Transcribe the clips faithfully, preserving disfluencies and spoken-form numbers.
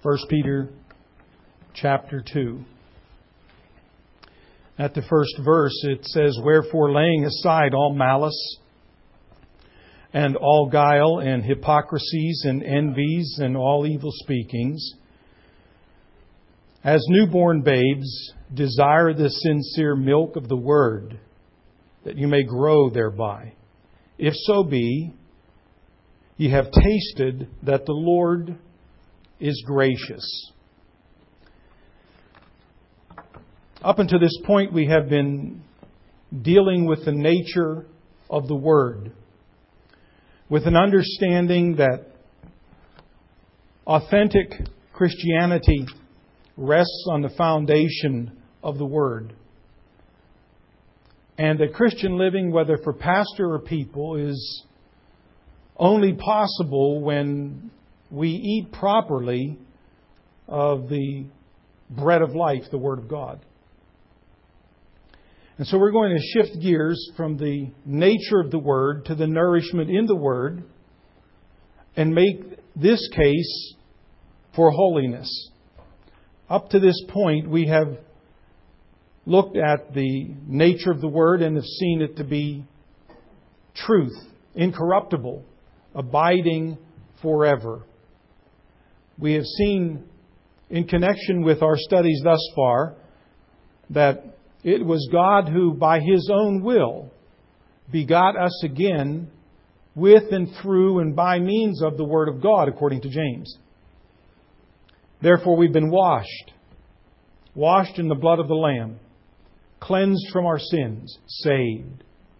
First Peter chapter two. At the first verse it says, "Wherefore laying aside all malice and all guile and hypocrisies and envies and all evil speakings, as newborn babes desire the sincere milk of the word, that you may grow thereby. If so be, ye have tasted that the Lord is gracious." Up until this point, we have been dealing with the nature of the Word, with an understanding that authentic Christianity rests on the foundation of the Word, and that Christian living, whether for pastor or people, is only possible when we eat properly of the bread of life, the Word of God. And so we're going to shift gears from the nature of the Word to the nourishment in the Word and make this case for holiness. Up to this point, we have looked at the nature of the Word and have seen it to be truth, incorruptible, abiding forever. We have seen, in connection with our studies thus far, that it was God who, by His own will, begot us again with and through and by means of the Word of God, according to James. Therefore, we've been washed, washed in the blood of the Lamb, cleansed from our sins, saved.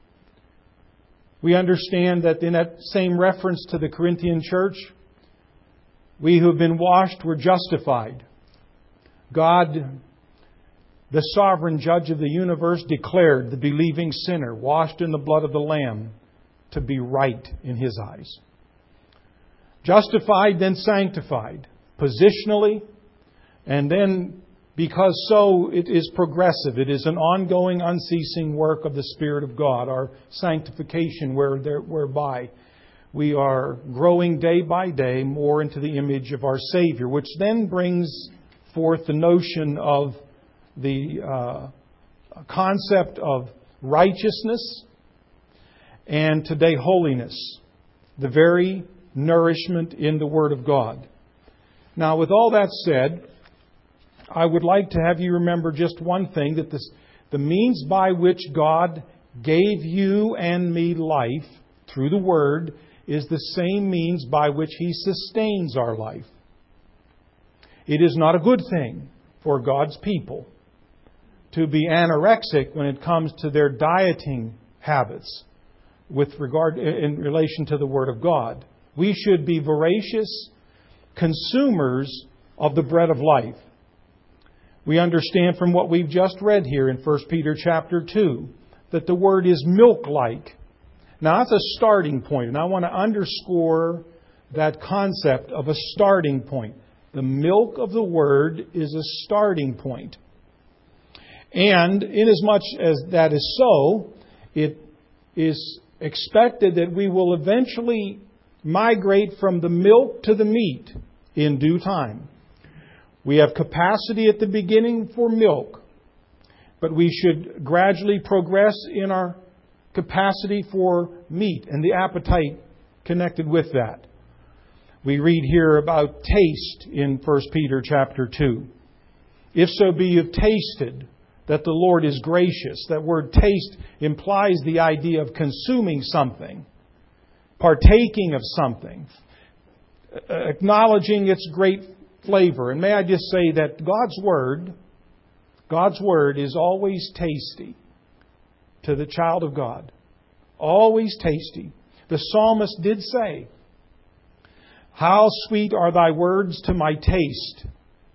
We understand that in that same reference to the Corinthian church, we who have been washed were justified. God, the sovereign judge of the universe, declared the believing sinner, washed in the blood of the Lamb, to be right in His eyes. Justified, then sanctified, positionally, and then, because so, it is progressive. It is an ongoing, unceasing work of the Spirit of God, our sanctification, where there, whereby we are growing day by day more into the image of our Savior, which then brings forth the notion of the uh, concept of righteousness and today holiness, the very nourishment in the Word of God. Now, with all that said, I would like to have you remember just one thing, that this, the means by which God gave you and me life through the Word is the same means by which He sustains our life. It is not a good thing for God's people to be anorexic when it comes to their dieting habits with regard in relation to the Word of God. We should be voracious consumers of the bread of life. We understand from what we've just read here in First Peter chapter two that the Word is milk-like. Now, that's a starting point, and I want to underscore that concept of a starting point. The milk of the Word is a starting point. And inasmuch as that is so, it is expected that we will eventually migrate from the milk to the meat in due time. We have capacity at the beginning for milk, but we should gradually progress in our capacity for meat and the appetite connected with that. We read here about taste in First Peter chapter two. If so be you've tasted that the Lord is gracious. That word taste implies the idea of consuming something, partaking of something, acknowledging its great flavor. And may I just say that God's Word, God's Word is always tasty to the child of God. Always tasty. The psalmist did say, "How sweet are thy words to my taste,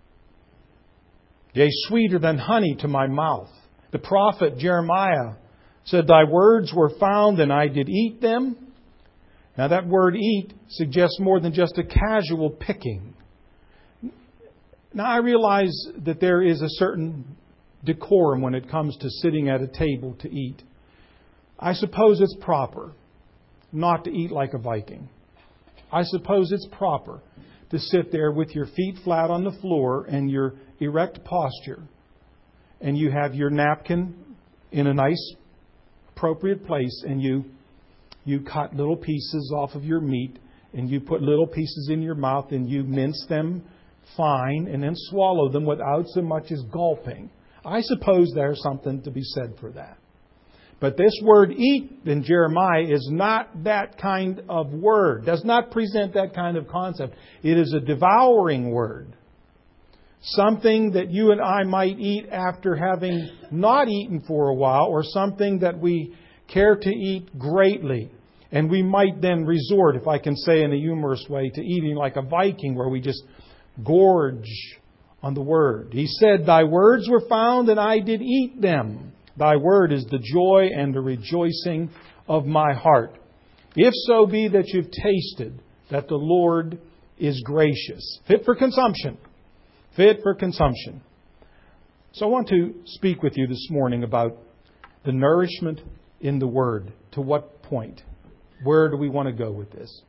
yea, sweeter than honey to my mouth." The prophet Jeremiah said, "Thy words were found, and I did eat them." Now that word eat suggests more than just a casual picking. Now I realize that there is a certain decorum when it comes to sitting at a table to eat. I suppose it's proper not to eat like a Viking. I suppose it's proper. to sit there with your feet flat on the floor and your erect posture, and you have your napkin in a nice, appropriate place, and you you cut little pieces off of your meat, and you put little pieces in your mouth, and you mince them fine, and then swallow them without so much as gulping. I suppose there's something to be said for that. But this word eat in Jeremiah is not that kind of word, does not present that kind of concept. It is a devouring word. Something that you and I might eat after having not eaten for a while, or something that we care to eat greatly. And we might then resort, if I can say in a humorous way, to eating like a Viking, where we just gorge on the Word. He said, "Thy words were found, and I did eat them. Thy word is the joy and the rejoicing of my heart. If so be that you've tasted that the Lord is gracious." Fit for consumption. Fit for consumption. So I want to speak with you this morning about the nourishment in the Word. To what point? Where do we want to go with this?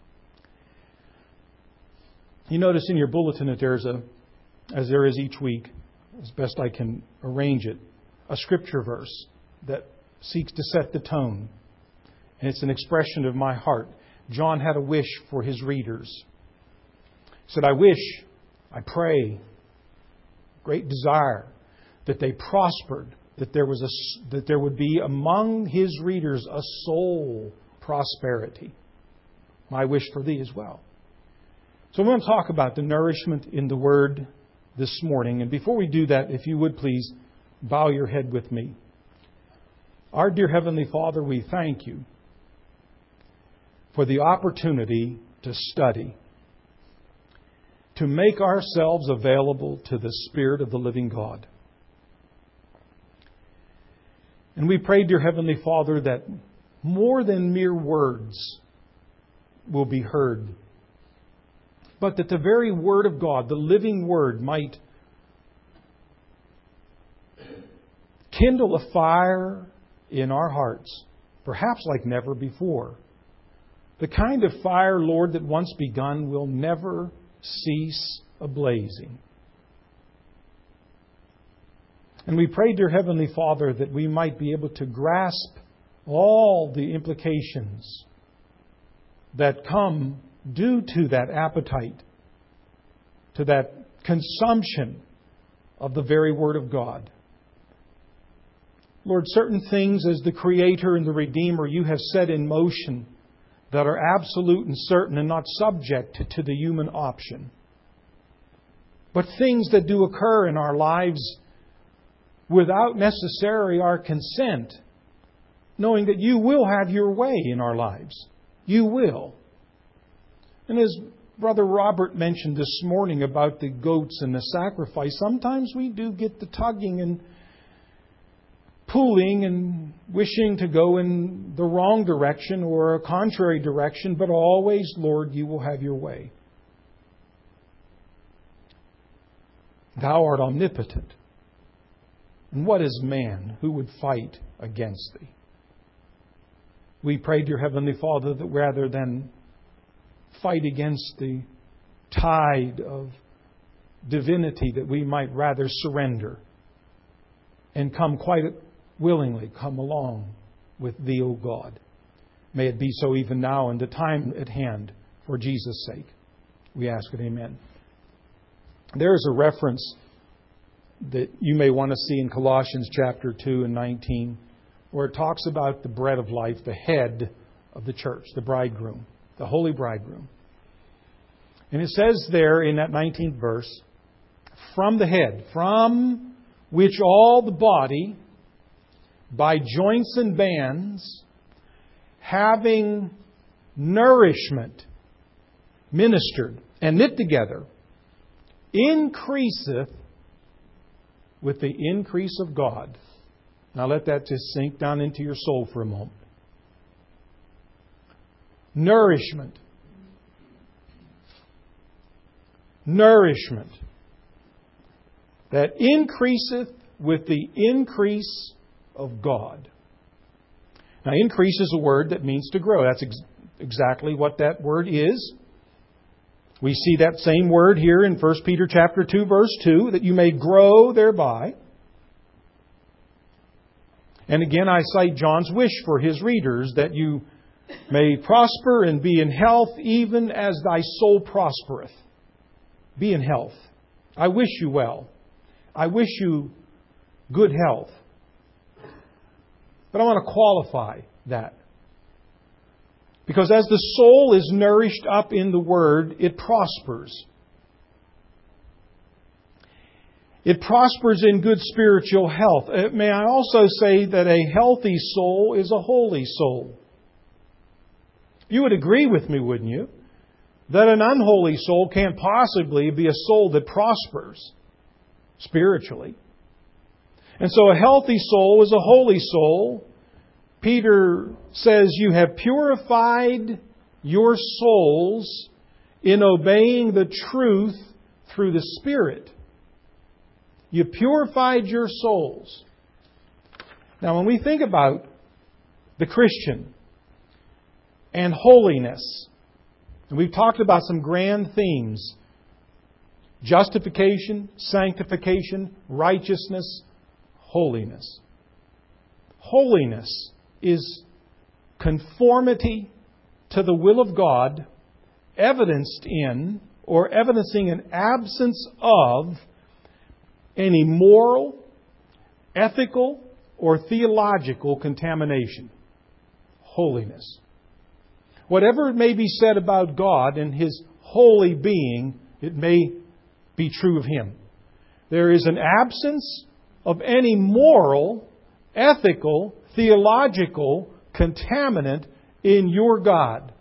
You notice in your bulletin that there's a, as there is each week, as best I can arrange it, a scripture verse that seeks to set the tone. And it's an expression of my heart. John had a wish for his readers. He said, "I wish, I pray, great desire that they prospered, that there was a, that there would be among his readers a soul prosperity. My wish for thee as well." So I'm going to talk about the nourishment in the Word this morning. And before we do that, if you would please bow your head with me. Our dear Heavenly Father, we thank you for the opportunity to study, to make ourselves available to the Spirit of the living God. And we pray, dear Heavenly Father, that more than mere words will be heard, but that the very Word of God, the living Word, might kindle a fire in our hearts, perhaps like never before. The kind of fire, Lord, that once begun will never cease ablazing. And we pray, dear Heavenly Father, that we might be able to grasp all the implications that come due to that appetite, to that consumption of the very Word of God. Lord, certain things as the Creator and the Redeemer you have set in motion that are absolute and certain and not subject to the human option. But things that do occur in our lives without necessarily our consent, knowing that you will have your way in our lives. You will. And as Brother Robert mentioned this morning about the goats and the sacrifice, sometimes we do get the tugging and pulling and wishing to go in the wrong direction or a contrary direction, but always, Lord, you will have your way. Thou art omnipotent. And what is man who would fight against thee? We pray, dear Heavenly Father, that rather than fight against the tide of divinity, that we might rather surrender and come quite willingly come along with Thee, O God. May it be so even now in the time at hand for Jesus' sake. We ask it, amen. There is a reference that you may want to see in Colossians chapter two and nineteen, where it talks about the bread of life, the head of the church, the bridegroom, the holy bridegroom. And it says there in that nineteenth verse, from the head, from which all the body, by joints and bands, having nourishment ministered and knit together, increaseth with the increase of God. Now let that just sink down into your soul for a moment. Nourishment. Nourishment. That increaseth with the increase of God. Now, increase is a word that means to grow. That's ex- exactly what that word is. We see that same word here in First Peter chapter two, verse two, that you may grow thereby. And again, I cite John's wish for his readers that you may prosper and be in health, even as thy soul prospereth. Be in health. I wish you well. I wish you good health. But I want to qualify that. Because as the soul is nourished up in the Word, it prospers. It prospers in good spiritual health. May I also say that a healthy soul is a holy soul. You would agree with me, wouldn't you? That an unholy soul can't possibly be a soul that prospers spiritually. And so a healthy soul is a holy soul. Peter says, you have purified your souls in obeying the truth through the Spirit. You purified your souls. Now, when we think about the Christian and holiness, and we've talked about some grand themes: justification, sanctification, righteousness, holiness. Holiness is conformity to the will of God, evidenced in, or evidencing an absence of, any moral, ethical, or theological contamination. Holiness. Whatever it may be said about God and His holy being, it may be true of Him. There is an absence of any moral, ethical, theological contaminant in your God.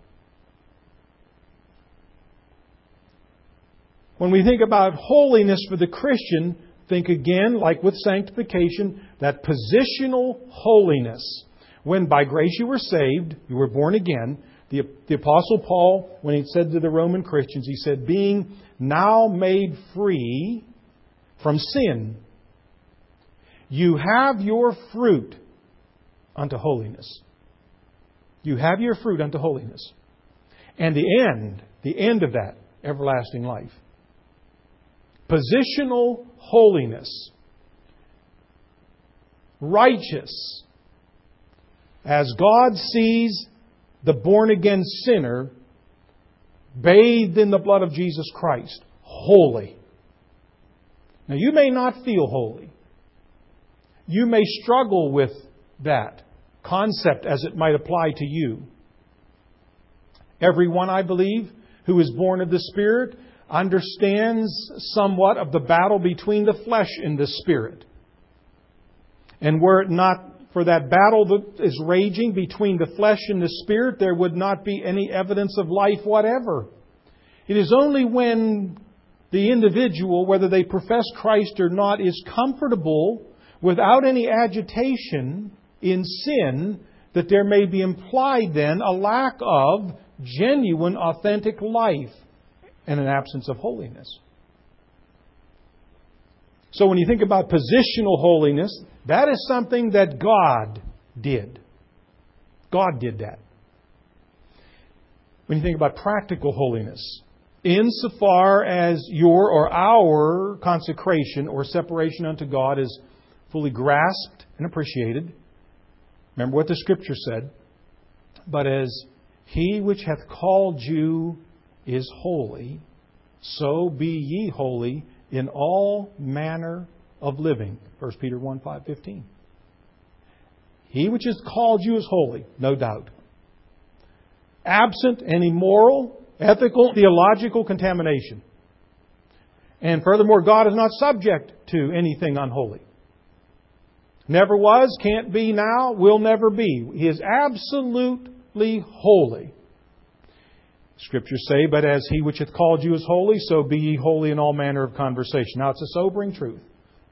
When we think about holiness for the Christian, think again, like with sanctification, that positional holiness. When by grace you were saved, you were born again, the, the Apostle Paul, when he said to the Roman Christians, he said, being now made free from sin, you have your fruit unto holiness. You have your fruit unto holiness. And the end, the end of that, everlasting life. Positional holiness. Righteous. As God sees the born-again sinner bathed in the blood of Jesus Christ. Holy. Now, you may not feel holy. You may struggle with that concept as it might apply to you. Everyone, I believe, who is born of the Spirit understands somewhat of the battle between the flesh and the Spirit. And were it not for that battle that is raging between the flesh and the Spirit, there would not be any evidence of life whatever. It is only when the individual, whether they profess Christ or not, is comfortable without any agitation in sin, that there may be implied then a lack of genuine, authentic life and an absence of holiness. So when you think about positional holiness, that is something that God did. God did that. When you think about practical holiness, insofar as your or our consecration or separation unto God is fully grasped and appreciated, remember what the Scripture said, but as He which hath called you is holy, so be ye holy in all manner of living. First Peter one, five, fifteen. He which has called you is holy, no doubt. Absent any moral, ethical, theological contamination. And furthermore, God is not subject to anything unholy. Never was, can't be now, will never be. He is absolutely holy. Scriptures say, but as He which hath called you is holy, so be ye holy in all manner of conversation. Now, it's a sobering truth.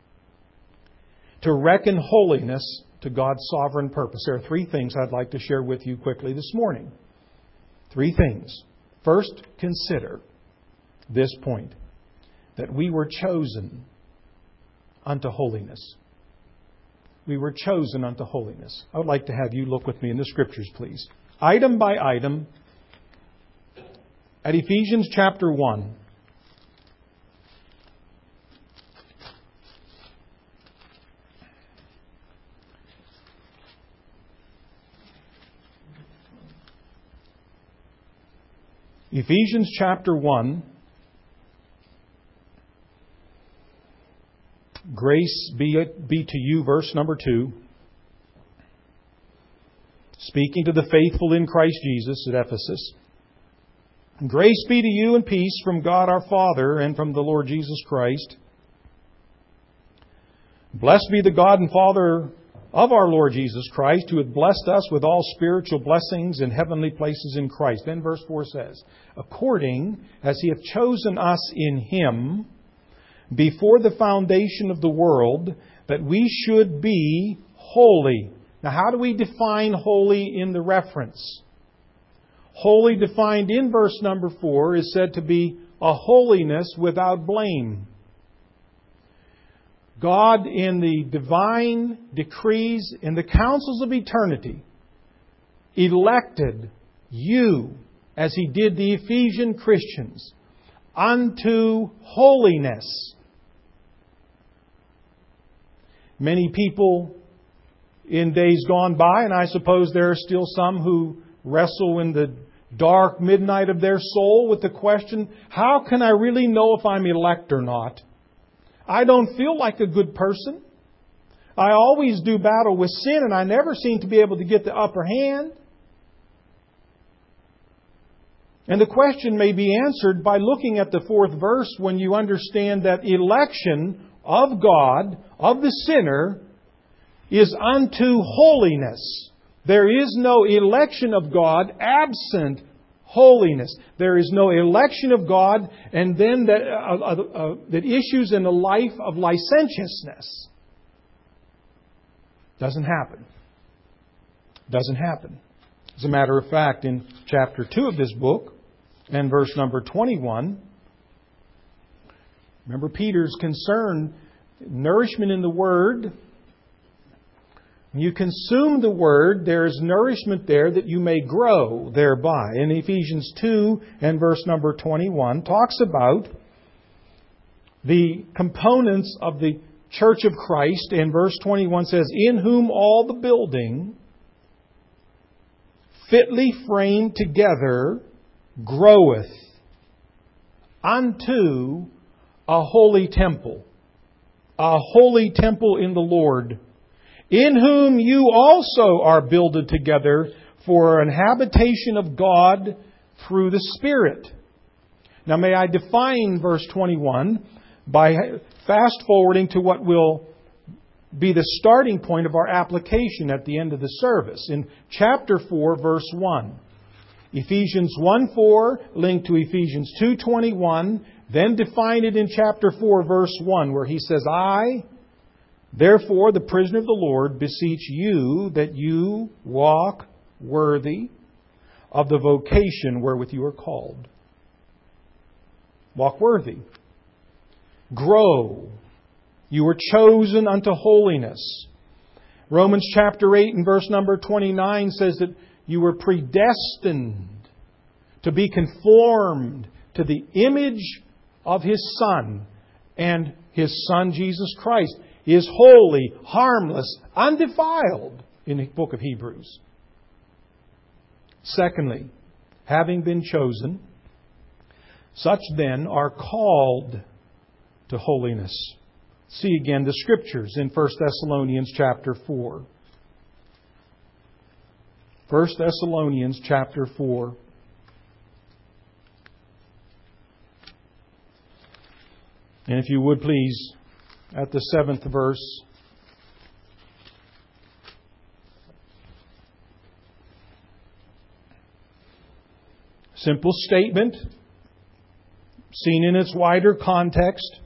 To reckon holiness to God's sovereign purpose. There are three things I'd like to share with you quickly this morning. Three things. First, consider this point, that we were chosen unto holiness. We were chosen unto holiness. I would like to have you look with me in the Scriptures, please. Item by item, at Ephesians chapter one. Ephesians chapter one. Grace be, be to you, verse number two. Speaking to the faithful in Christ Jesus at Ephesus. Grace be to you and peace from God our Father and from the Lord Jesus Christ. Blessed be the God and Father of our Lord Jesus Christ, who hath blessed us with all spiritual blessings in heavenly places in Christ. Then verse four says, according as He hath chosen us in Him before the foundation of the world, that we should be holy. Now, how do we define holy in the reference? Holy, defined in verse number four, is said to be a holiness without blame. God, in the divine decrees, in the councils of eternity, elected you, as He did the Ephesian Christians, unto holiness. Many people in days gone by, and I suppose there are still some who wrestle in the dark midnight of their soul with the question, how can I really know if I'm elect or not? I don't feel like a good person. I always do battle with sin, and I never seem to be able to get the upper hand. And the question may be answered by looking at the fourth verse when you understand that election of God, of the sinner, is unto holiness. There is no election of God absent holiness. There is no election of God and then that, uh, uh, uh, that issues in a life of licentiousness. Doesn't happen. Doesn't happen. As a matter of fact, in chapter two of this book, and verse number twenty-one, remember Peter's concern, nourishment in the Word. When you consume the Word, there is nourishment there that you may grow thereby. In Ephesians two and verse number twenty-one, talks about the components of the Church of Christ. And verse twenty-one says, in whom all the building, fitly framed together, groweth unto a holy temple. A holy temple in the Lord, in whom you also are builded together for an habitation of God through the Spirit. Now may I define verse twenty-one by fast forwarding to what will be the starting point of our application at the end of the service. In chapter four, verse one. Ephesians one four linked to Ephesians two twenty-one, then defined it in chapter four, verse one, where he says, I, therefore, the prisoner of the Lord, beseech you that you walk worthy of the vocation wherewith you are called. Walk worthy. Grow. You were chosen unto holiness. Romans chapter eight and verse number twenty-nine says that you were predestined to be conformed to the image of His Son. And His Son, Jesus Christ, is holy, harmless, undefiled in the book of Hebrews. Secondly, having been chosen, such then are called to holiness. See again the Scriptures in First Thessalonians chapter four. First Thessalonians chapter four. And if you would please, at the seventh verse. Simple statement, seen in its wider context.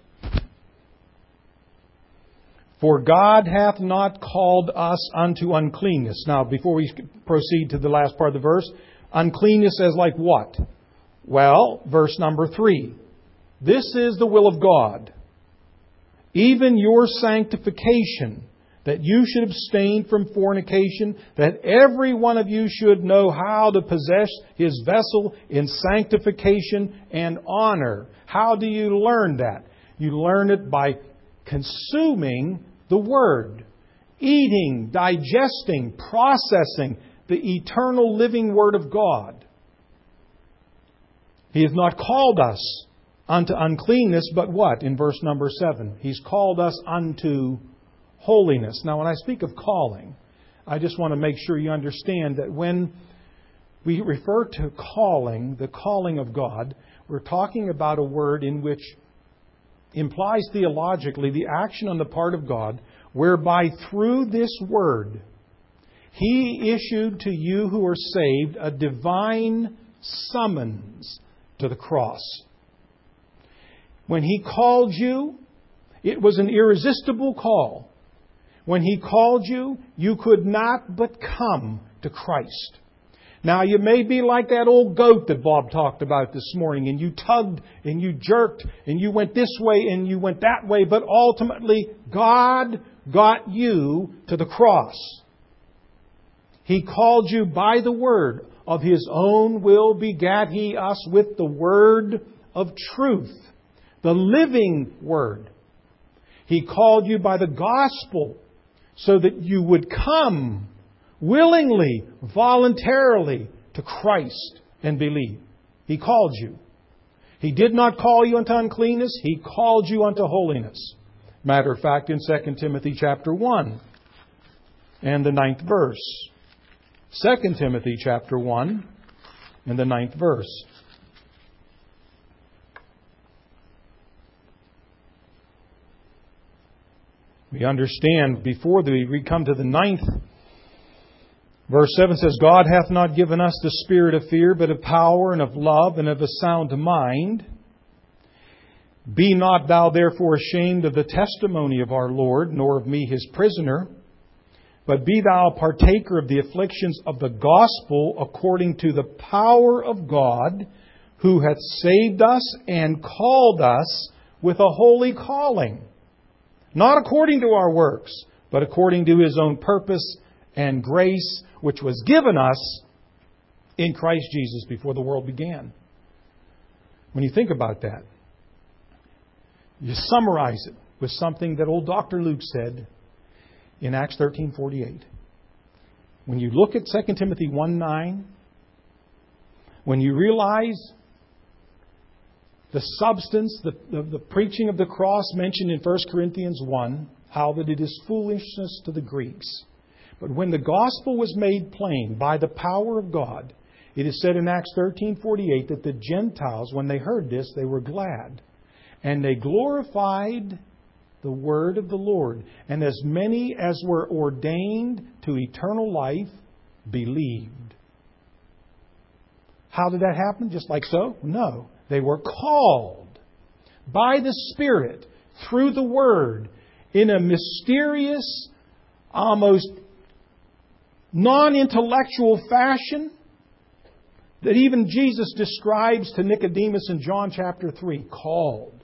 For God hath not called us unto uncleanness. Now, before we proceed to the last part of the verse, uncleanness as like what? Well, verse number three. This is the will of God, even your sanctification, that you should abstain from fornication, that every one of you should know how to possess his vessel in sanctification and honor. How do you learn that? You learn it by consuming the Word, eating, digesting, processing the eternal living Word of God. He has not called us unto uncleanness, but what? In verse number seven. He's called us unto holiness. Now, when I speak of calling, I just want to make sure you understand that when we refer to calling, the calling of God, we're talking about a word in which implies theologically the action on the part of God, whereby through this word, He issued to you who are saved a divine summons to the cross. When He called you, it was an irresistible call. When He called you, you could not but come to Christ. Now, you may be like that old goat that Bob talked about this morning, and you tugged and you jerked and you went this way and you went that way, but ultimately God got you to the cross. He called you by the word. Of His own will begat He us with the word of truth, the living word. He called you by the gospel so that you would come willingly, voluntarily to Christ and believe. He called you. He did not call you unto uncleanness. He called you unto holiness. Matter of fact, in Second Timothy chapter one and the ninth verse. Second Timothy chapter one and the ninth verse. We understand before we come to the ninth, verse seven says, God hath not given us the spirit of fear, but of power and of love and of a sound mind. Be not thou therefore ashamed of the testimony of our Lord, nor of me his prisoner, but be thou a partaker of the afflictions of the gospel according to the power of God, who hath saved us and called us with a holy calling. Not according to our works, but according to His own purpose and grace, which was given us in Christ Jesus before the world began. When you think about that, you summarize it with something that old Doctor Luke said in Acts thirteen forty-eight. When you look at Second Timothy one nine, when you realize the substance, the, the, the preaching of the cross mentioned in First Corinthians one, how that it is foolishness to the Greeks. But when the gospel was made plain by the power of God, it is said in Acts thirteen forty-eight that the Gentiles, when they heard this, they were glad. And they glorified the word of the Lord. And as many as were ordained to eternal life believed. How did that happen? Just like so? No. They were called by the Spirit through the Word in a mysterious, almost non-intellectual fashion that even Jesus describes to Nicodemus in John chapter three. Called.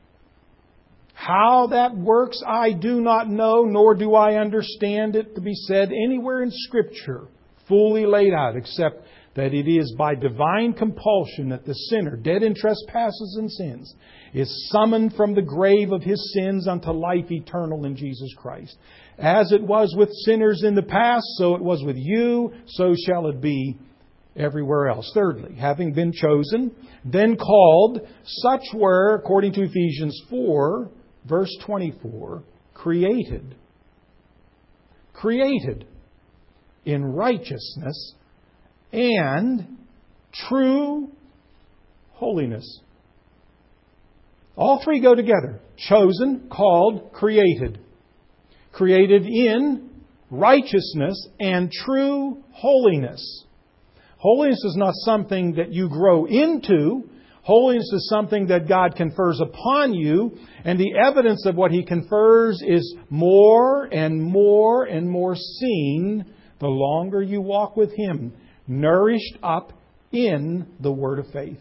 How that works, I do not know, nor do I understand it to be said anywhere in Scripture, fully laid out, except that it is by divine compulsion that the sinner, dead in trespasses and sins, is summoned from the grave of his sins unto life eternal in Jesus Christ. As it was with sinners in the past, so it was with you, so shall it be everywhere else. Thirdly, having been chosen, then called, such were, according to Ephesians four, verse twenty-four, created. Created in righteousness and true holiness. All three go together. Chosen, called, created. Created in righteousness and true holiness. Holiness is not something that you grow into. Holiness is something that God confers upon you. And the evidence of what He confers is more and more and more seen the longer you walk with Him, nourished up in the Word of faith.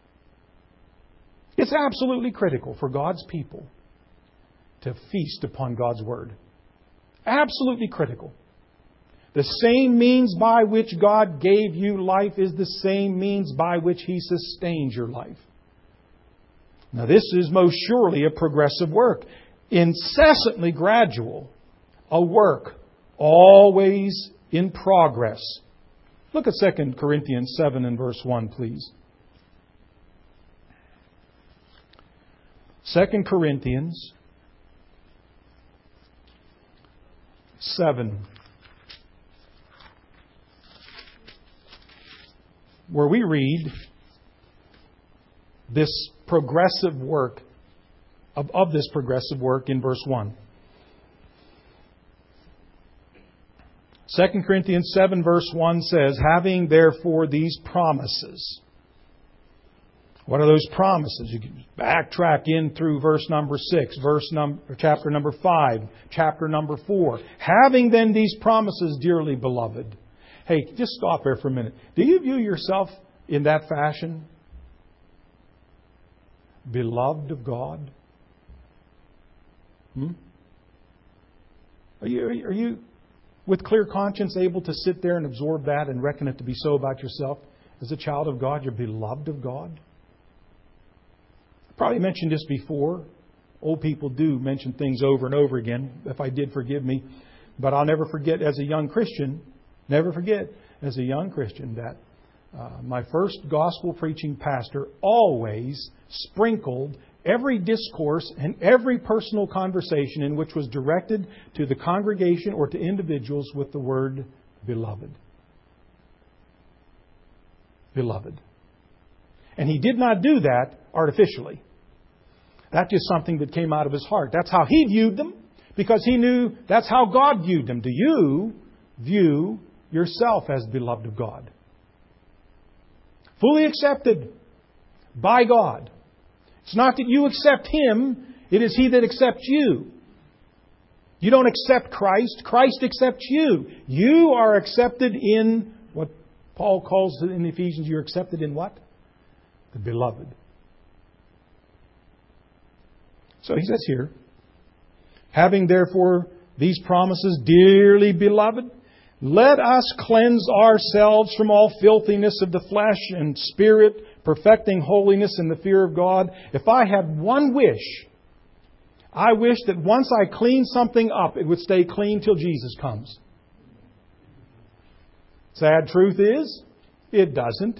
It's absolutely critical for God's people to feast upon God's Word. Absolutely critical. The same means by which God gave you life is the same means by which He sustains your life. Now this is most surely a progressive work. Incessantly gradual. A work. Always in progress. Look at Second Corinthians seven and verse one, please. Second Corinthians seven. Where we read this progressive work, of, of this progressive work in verse one. Second Corinthians seven verse one says, having therefore these promises. What are those promises? You can backtrack in through verse number six, verse number, chapter number five, chapter number four. Having then these promises, dearly beloved. Hey, just stop there for a minute. Do you view yourself in that fashion? Beloved of God? Hmm? Are you, are you, with clear conscience, able to sit there and absorb that and reckon it to be so about yourself? As a child of God, you're beloved of God? I probably mentioned this before. Old people do mention things over and over again. If I did, forgive me. But I'll never forget as a young Christian, never forget as a young Christian that uh, my first gospel preaching pastor always sprinkled every discourse and every personal conversation in which was directed to the congregation or to individuals with the word beloved. Beloved. And he did not do that artificially. That's just something that came out of his heart. That's how he viewed them, because he knew that's how God viewed them. Do you view yourself as beloved of God? Fully accepted by God. It's not that you accept Him, it is He that accepts you. You don't accept Christ, Christ accepts you. You are accepted in what Paul calls it in Ephesians, you're accepted in what? The beloved. So he says here, having therefore these promises, dearly beloved, let us cleanse ourselves from all filthiness of the flesh and spirit, perfecting holiness in the fear of God. If I had one wish, I wish that once I clean something up, it would stay clean till Jesus comes. Sad truth is, it doesn't.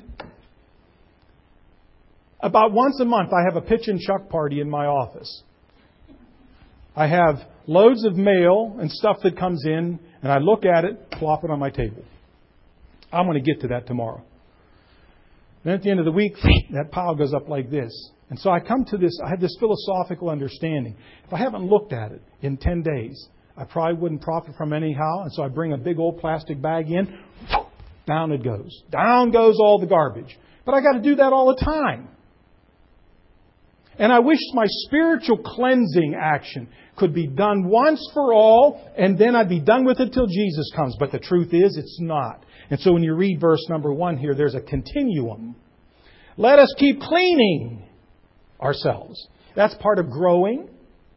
About once a month, I have a pitch and chuck party in my office. I have loads of mail and stuff that comes in, and I look at it, plop it on my table. I'm going to get to that tomorrow. Then at the end of the week, that pile goes up like this. And so I come to this, I have this philosophical understanding. If I haven't looked at it in ten days, I probably wouldn't profit from it anyhow. And so I bring a big old plastic bag in, down it goes. Down goes all the garbage. But I got to do that all the time. And I wish my spiritual cleansing action could be done once for all, and then I'd be done with it till Jesus comes. But the truth is, it's not. And so when you read verse number one here, there's a continuum. Let us keep cleaning ourselves. That's part of growing.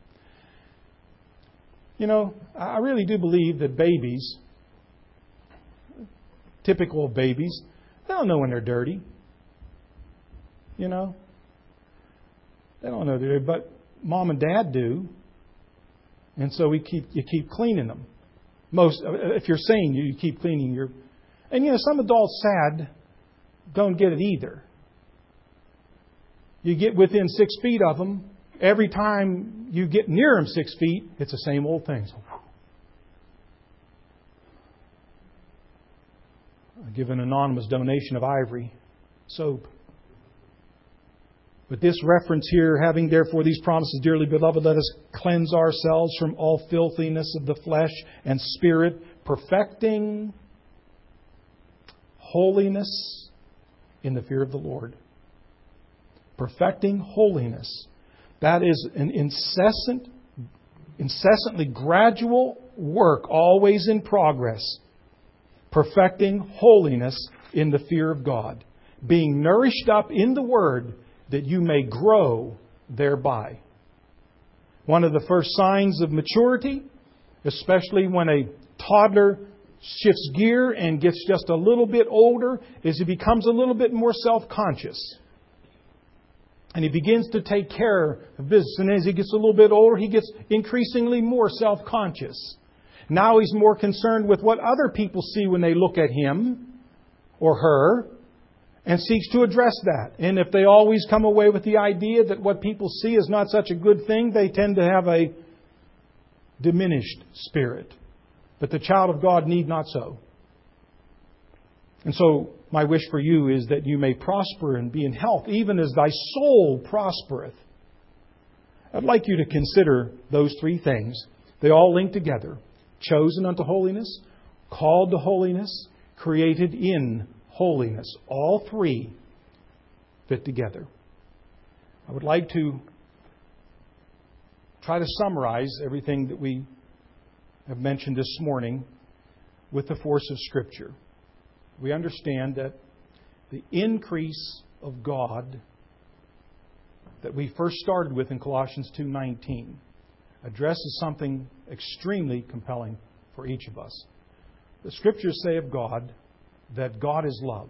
You know, I really do believe that babies, typical babies, they don't know when they're dirty. You know? They don't know they're dirty, but mom and dad do. And so we keep you keep cleaning them. Most, if you're sane, you keep cleaning your. And you know, some adults, sad, don't get it either. You get within six feet of them. Every time you get near them six feet, it's the same old thing. So, I give an anonymous donation of ivory soap. But this reference here, having therefore these promises, dearly beloved, let us cleanse ourselves from all filthiness of the flesh and spirit, perfecting holiness in the fear of the Lord. Perfecting holiness. That is an incessant, incessantly gradual work, always in progress. Perfecting holiness in the fear of God. Being nourished up in the Word, that you may grow thereby. One of the first signs of maturity especially when a toddler shifts gear and gets just a little bit older, is he becomes a little bit more self-conscious. And he begins to take care of business. And as he gets a little bit older, he gets increasingly more self-conscious. Now he's more concerned with what other people see when they look at him or her, and seeks to address that. And if they always come away with the idea that what people see is not such a good thing, they tend to have a diminished spirit. But the child of God need not so. And so my wish for you is that you may prosper and be in health, even as thy soul prospereth. I'd like you to consider those three things. They all link together. Chosen unto holiness, called to holiness, created in holiness. All three fit together. I would like to try to summarize everything that we have mentioned this morning with the force of Scripture. We understand that the increase of God that we first started with in Colossians two nineteen addresses something extremely compelling for each of us. The Scriptures say of God that God is love.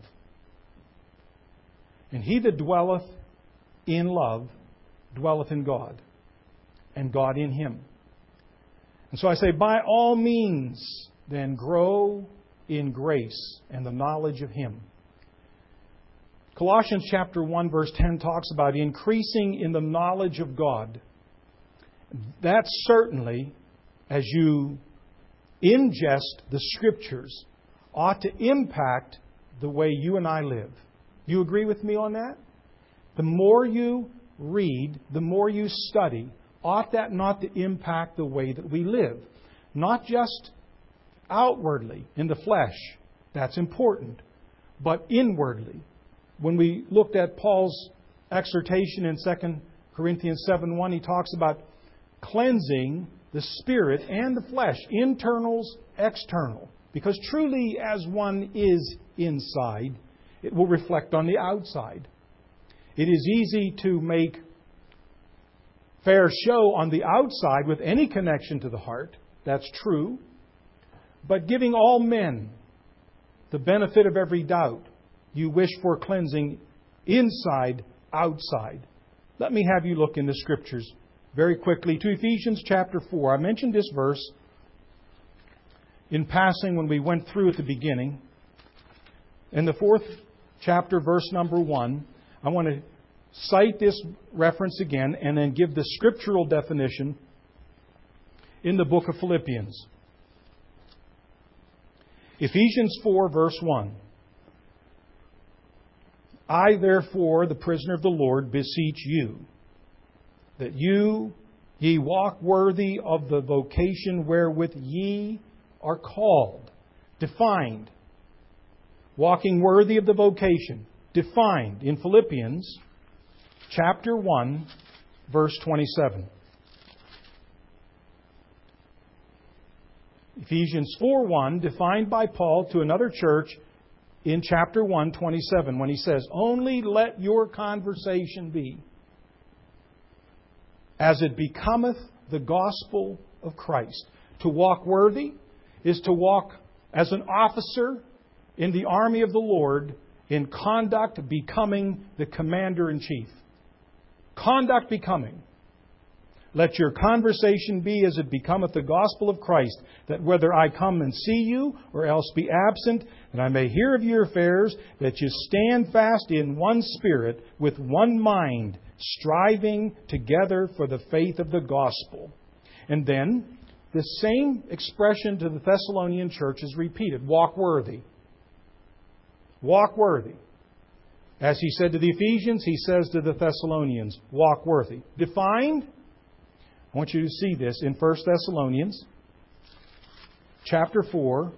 And he that dwelleth in love dwelleth in God, and God in him. And so I say, by all means, then grow in grace and the knowledge of Him. Colossians chapter one verse ten talks about increasing in the knowledge of God. That certainly, as you ingest the Scriptures, ought to impact the way you and I live. Do you agree with me on that? The more you read, the more you study, ought that not to impact the way that we live? Not just outwardly, in the flesh. That's important. But inwardly. When we looked at Paul's exhortation in Second Corinthians seven one, he talks about cleansing the spirit and the flesh. Internals, external. Because truly, as one is inside, it will reflect on the outside. It is easy to make fair show on the outside with any connection to the heart. That's true. But giving all men the benefit of every doubt, you wish for cleansing inside, outside. Let me have you look in the Scriptures very quickly to Ephesians chapter four. I mentioned this verse in passing when we went through at the beginning. In the fourth chapter, verse number one, I want to cite this reference again and then give the scriptural definition in the book of Philippians. Ephesians four, verse one. I, therefore, the prisoner of the Lord, beseech you, that you ye walk worthy of the vocation wherewith ye are called. Defined. Walking worthy of the vocation. Defined in Philippians chapter one, verse twenty-seven. Ephesians four one, defined by Paul to another church in chapter one, twenty-seven, when he says, only let your conversation be as it becometh the gospel of Christ. To walk worthy is to walk as an officer in the army of the Lord in conduct becoming the commander-in-chief. Conduct becoming. Let your conversation be as it becometh the gospel of Christ, that whether I come and see you or else be absent, that I may hear of your affairs, that you stand fast in one spirit, with one mind, striving together for the faith of the gospel. And then the same expression to the Thessalonian church is repeated. Walk worthy. Walk worthy. As he said to the Ephesians, he says to the Thessalonians, walk worthy. Defined? I want you to see this in First Thessalonians chapter four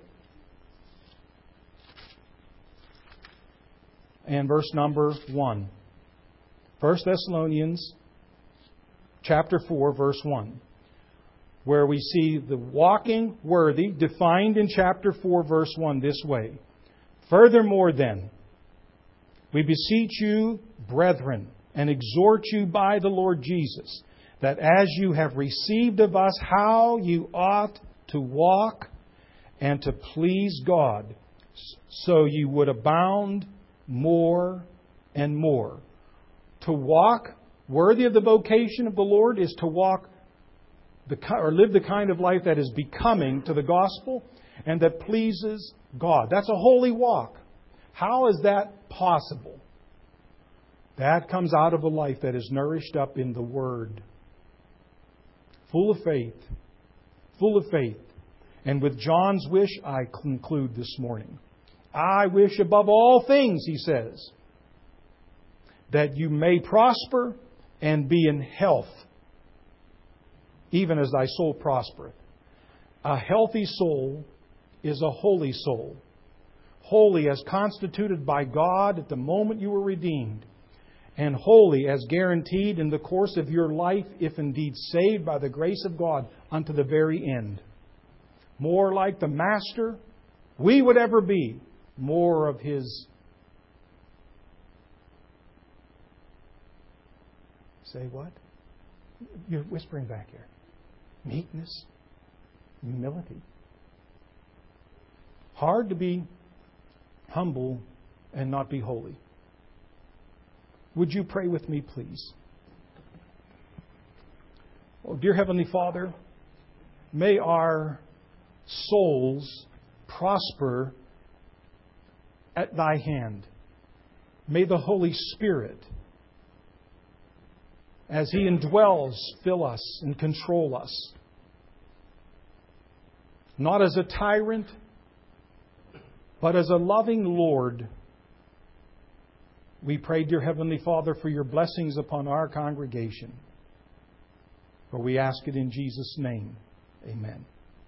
and verse number one. First Thessalonians chapter four, verse one, where we see the walking worthy defined in chapter four, verse one this way. Furthermore then, we beseech you, brethren, and exhort you by the Lord Jesus, that as you have received of us how you ought to walk and to please God, so you would abound more and more. To walk worthy of the vocation of the Lord is to walk the, or live the kind of life that is becoming to the gospel and that pleases God. That's a holy walk. How is that possible? That comes out of a life that is nourished up in the Word. Full of faith. Full of faith. And with John's wish, I conclude this morning. I wish above all things, he says, that you may prosper and be in health, even as thy soul prospereth. A healthy soul is a holy soul. Holy as constituted by God at the moment you were redeemed, and holy as guaranteed in the course of your life, if indeed saved by the grace of God unto the very end. More like the Master we would ever be, more of His, say what? You're whispering back here. Meekness, humility. Hard to be humble and not be holy. Would you pray with me, please? Oh, dear Heavenly Father, may our souls prosper at Thy hand. May the Holy Spirit, as He indwells, fill us and control us. Not as a tyrant, but as a loving Lord. We pray, dear Heavenly Father, for Your blessings upon our congregation. For we ask it in Jesus' name. Amen.